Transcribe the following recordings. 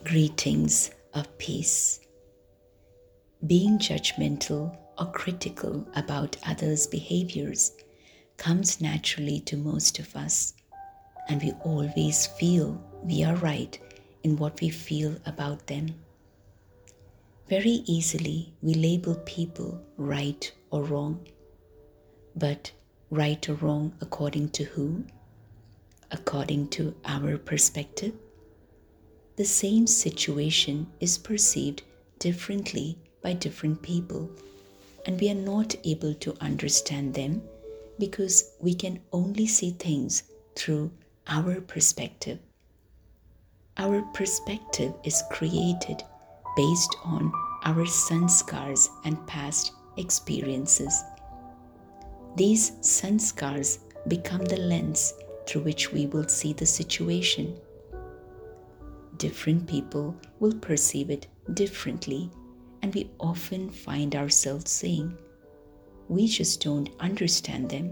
Greetings of peace. Being judgmental or critical about others' behaviors comes naturally to most of us, and we always feel we are right in what we feel about them. Very easily, we label people right or wrong. But right or wrong according to who? According to our perspective? The same situation is perceived differently by different people, and we are not able to understand them because we can only see things through our perspective. Our perspective is created based on our sanskars and past experiences. These sanskars become the lens through which we will see the situation. Different people will perceive it differently, and we often find ourselves saying, "We just don't understand them."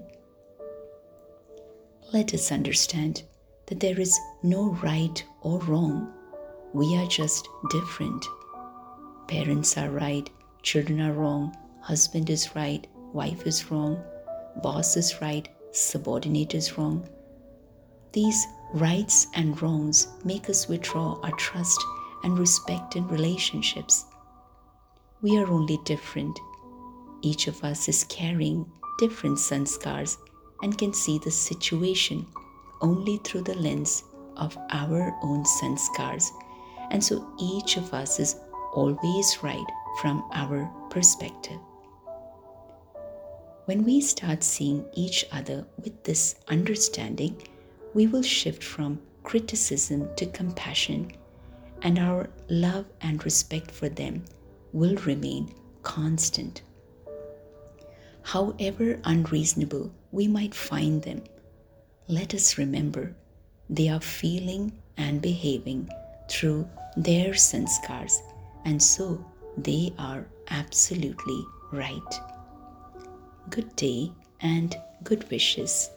Let us understand that there is no right or wrong. We are just different. Parents are right, children are wrong, husband is right, wife is wrong, boss is right, subordinate is wrong. These rights and wrongs make us withdraw our trust and respect in relationships. We are only different. Each of us is carrying different sanskars and can see the situation only through the lens of our own sanskars. And so each of us is always right from our perspective. When we start seeing each other with this understanding, we will shift from criticism to compassion, and our love and respect for them will remain constant. However unreasonable we might find them, let us remember they are feeling and behaving through their sanskars, and so they are absolutely right. Good day and good wishes.